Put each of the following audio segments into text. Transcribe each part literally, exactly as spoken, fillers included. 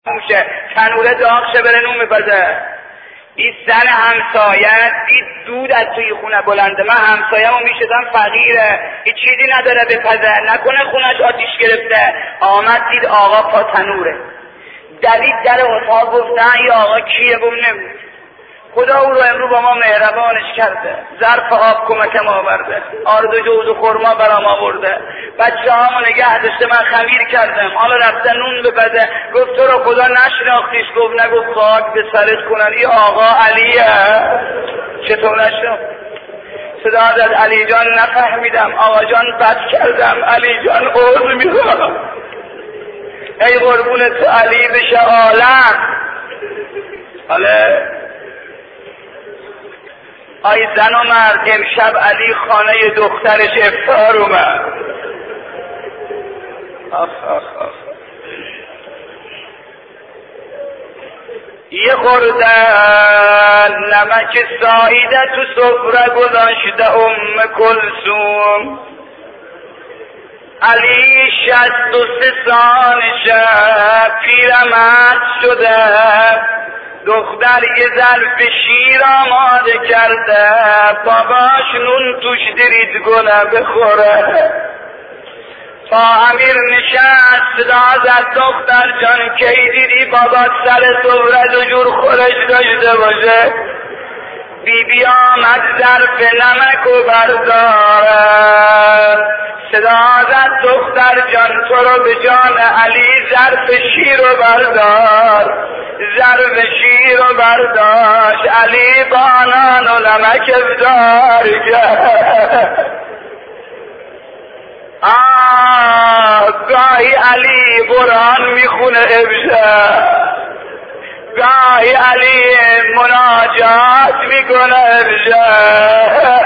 میشه، تنوره داغ شه بره نون بپزه. این زن همسایت دید دود از توی خونه بلنده. من همسایه‌مو میشدم فقیره، این چیزی نداره بپزه، نکنه خونش آتیش گرفته. آمد دید آقا پا تنوره، دوید در اتاق، گفت نه این آقا کیه؟ گفت نمید. خدا او رو امرو با ما مهربانش کرده، ظرف آب کمکم آورده، آرد و جوز و خرما برام آورده، بچه هامو نگه داشته، من خمیر کردم، حالا رفته نون بپزه. گفت تو رو خدا نشناختیش؟ گفت نه. گفت خاک به سرت کنن، این آقا علیه. چطور نشناخت؟ صدا داد علی جان نفهمیدم، آقا جان بد کردم، علی جان عذر میخوام. ای قربون تو علی بشه عالم. حاله آی زن و مرد، امشب علی خانه دخترش افطار اومد. آخ آخ آخ. یه خوردن نمک سایده تو سفره گذاشته ام کلثوم. علی شصت و سه سالشه، پیرمرد شده، دختر یه ظرف شیر آماده کرده، باباش نون توش درید گله بخوره. تا امیر نشست صدا زد دختر جان کی دیدی بابات سر سفره دو جور خورش داشته باشه؟ بی بی آمد ظرف نمک و برداره، صدا زد دختر جان تو رو به جان علی ظرف شیر رو بردار. ظرف شیر رو برداشت، علی بانان و نمک افطار کرد. آه گاهی علی قرآن میخونه امشب، گاهی علی مناجات میکنه امشب،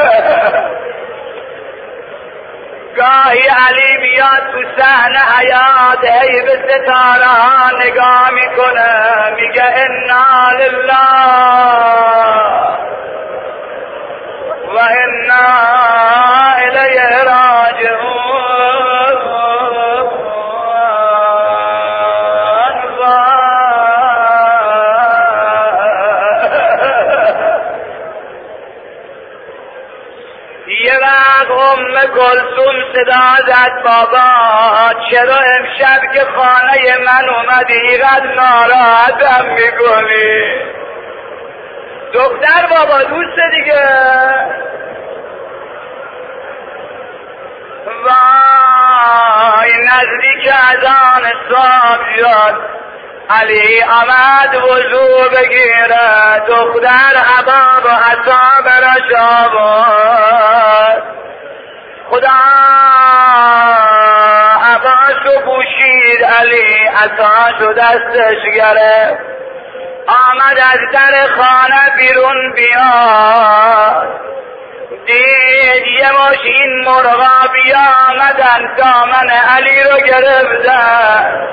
گاهی علی میاد تو صحنه حیات، ای به ستاره ها نگاه میکنه، میگه انا لله و انا الیه راجعون. یه وقت ام کلثوم صدا زد بابا چرا امشب که خانه من اومدی اینقدر ناراحتم میکنی؟ دختر بابا دوست دیگه. وای نزدیک اذان صبح شد، علی آمد وضو بگیره، دختر حباب و عصا براش آورد. خدا عباشو پوشید، علی عصاشو دستش گرفت، آمد از در خانه بیرون بیاد، دید یه ماشین مرغا بیامدن دامن علی رو گرفتن.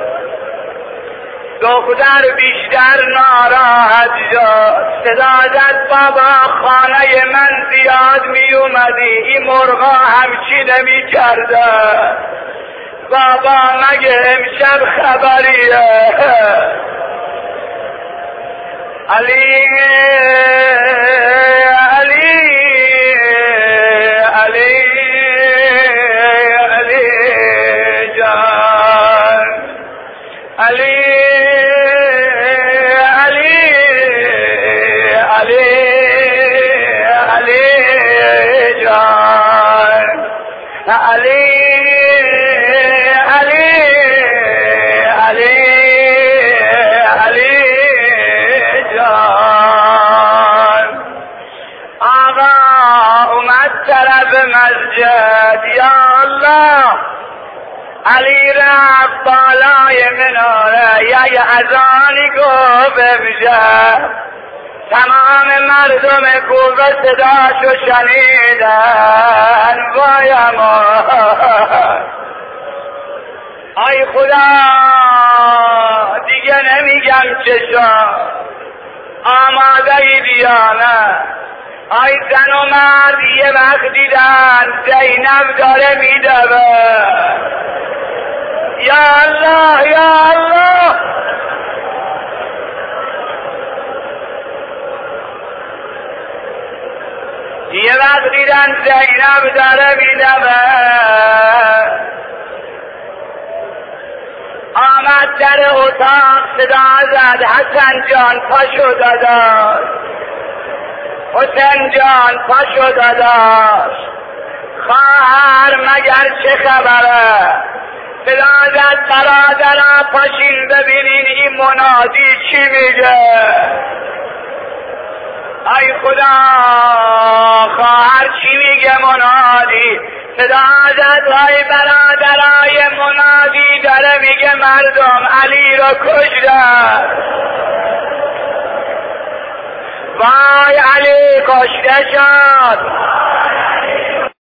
دختر بیشتر ناراحت شد، صدا زد بابا خانه من زیاد می اومدی، این مرغا همچی نمی کرده. بابا مگه امشب خبریه؟ علی علی علی علی جان، علی علی علی علی علی جان. آقا اومد طرف مسجد، یا الله علی رفت بالای مناره، یا یه اذانی گفت امشب، تمام مردم کوفه صداشو شنیدن. وای اما آی خدا دیگه نمیگم چشا آماده ای بیانه. آی زن و مرد یه وقت دیدن زینب داره میدوه، یا الله یا الله دیدن زینب داره میدمه، آمد در اتاق صدا زد حسن جان پاشو داداش، حسین جان پاشو داداش، خواهر مگر چه خبره؟ صدا زد برادرها پاشین ببینین این منادی چی میگه. ای خدا خواهر چی میگه منادی؟ صدا زد وای برادرای منادی داره میگه مردم علی رو کشتن، وای علی کشته شد.